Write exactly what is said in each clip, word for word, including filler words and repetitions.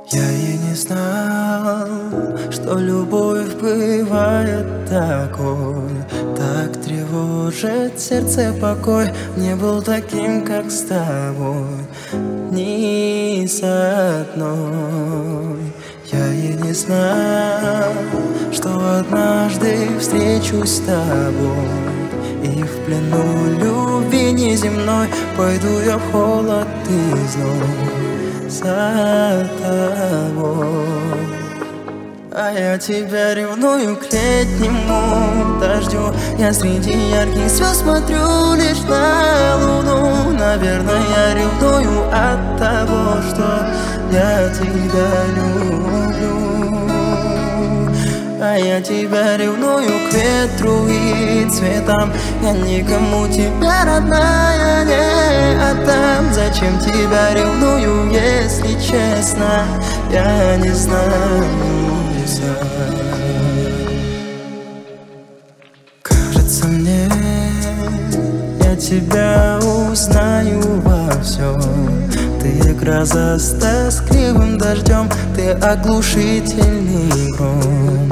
Я и не знал, что любовь бывает такой, так тревожит сердце покой. Не был таким, как с тобой, ни с одной. Я и не знал, что однажды встречусь с тобой, и в плену любви неземной пойду я в холод и зной за тобой. А я тебя ревную к летнему дождю. Я среди ярких звезд смотрю лишь на луну. Наверное, я ревную от того, что я тебя люблю. А я тебя ревную к ветру и цветам. Я никому тебя, родная, не отдам. Зачем тебя ревную, если честно, я не знаю сам. Кажется мне, я тебя узнаю во всем. Ты гроза с тоскливым дождем, ты оглушительный гром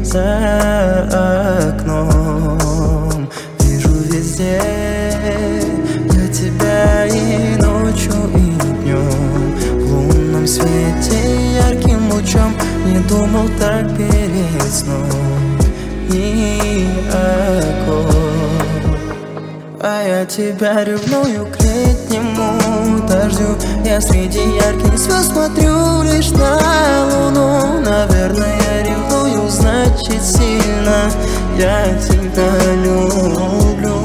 за окном. Вижу везде я тебя и ночью, и днем. В лунном свете ярким лучом не думал так перед сном ни о ком. А я тебя ревную к летнему дождю. Я среди ярких звезд смотрю лишь на луну. Наверное, я ревную, значит сильно я тебя люблю.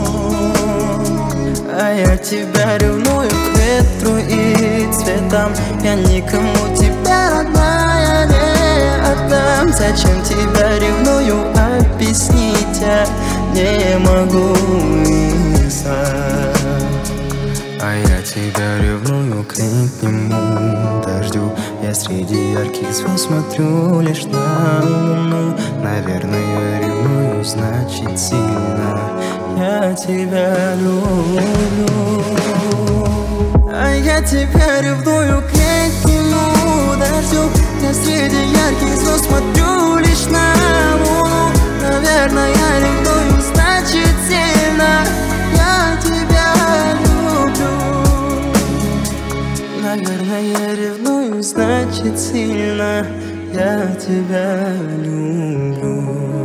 А я тебя ревную к ветру и цветам. Я никому тебя, родная, не отдам. Зачем тебя ревную, объяснить я не могу и сам. А я тебя ревную к летнему дождю. Я среди ярких звезд смотрю лишь на луну. Наверное, я ревную, значит сильно я тебя люблю. А я тебя ревную к летнему дождю. Я среди ярких звезд смотрю лишь на луну. Наверное, я ревную, значит сильно я тебя люблю. Наверное, я ревную, значит сильно я тебя люблю.